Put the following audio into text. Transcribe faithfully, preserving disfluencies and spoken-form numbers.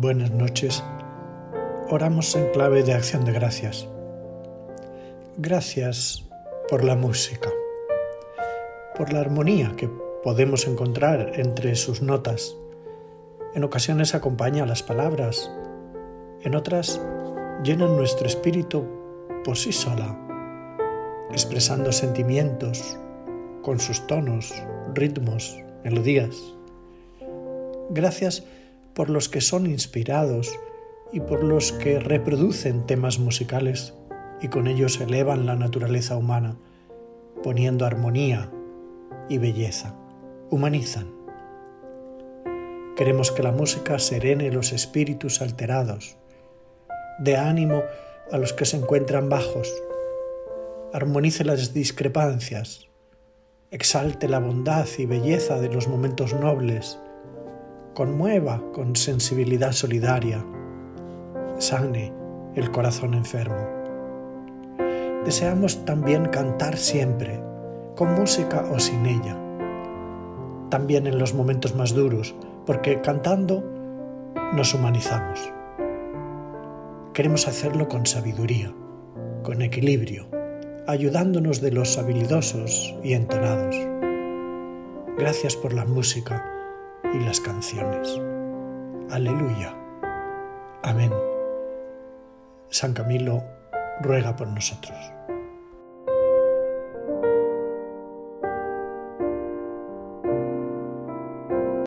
buenas noches. Oramos en clave de acción de gracias. Gracias por la música, por la armonía que podemos encontrar entre sus notas. En ocasiones acompaña las palabras, en otras llenan nuestro espíritu por sí sola, expresando sentimientos con sus tonos, ritmos, melodías. Gracias por los que son inspirados y por los que reproducen temas musicales y con ellos elevan la naturaleza humana, poniendo armonía y belleza, humanizan. Queremos que la música serene los espíritus alterados, dé ánimo a los que se encuentran bajos, armonice las discrepancias, exalte la bondad y belleza de los momentos nobles, conmueva con sensibilidad solidaria, sane el corazón enfermo. Deseamos también cantar siempre, con música o sin ella, también en los momentos más duros, porque cantando nos humanizamos. Queremos hacerlo con sabiduría, con equilibrio, ayudándonos de los habilidosos y entonados. Gracias por la música y las canciones. Aleluya. Amén. San Camilo ruega por nosotros.